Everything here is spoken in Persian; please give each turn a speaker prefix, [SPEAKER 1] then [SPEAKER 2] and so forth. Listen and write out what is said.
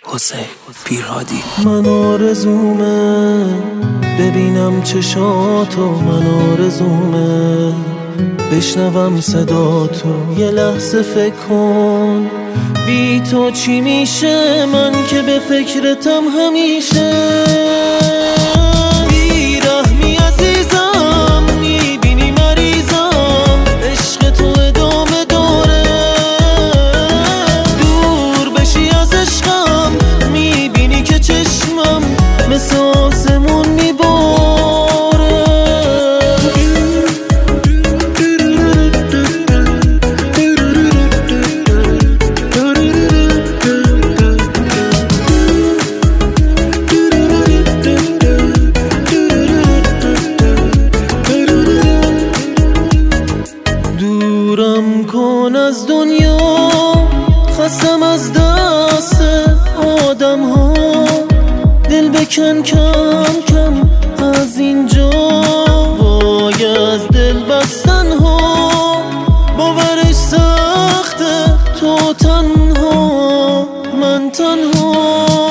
[SPEAKER 1] حسین پیرهادی.
[SPEAKER 2] من آرزومه ببینم چشاتو، من آرزومه بشنوم صداتو. یه لحظه فکر کن بی تو چی میشه، من که به فکرتم همیشه. بیرحمی عزیزم، میبینی مریضم، عشق تو ادامه داره. دور بشی از عشقم، میبینی که چشمم مثل آسمون میباره. دورم کن از دنیا، خستم از دست آدم ها. دل بکن کم کم از اینجا، وای از دل بستن ها. باورش سخته تو تنها، من تنها.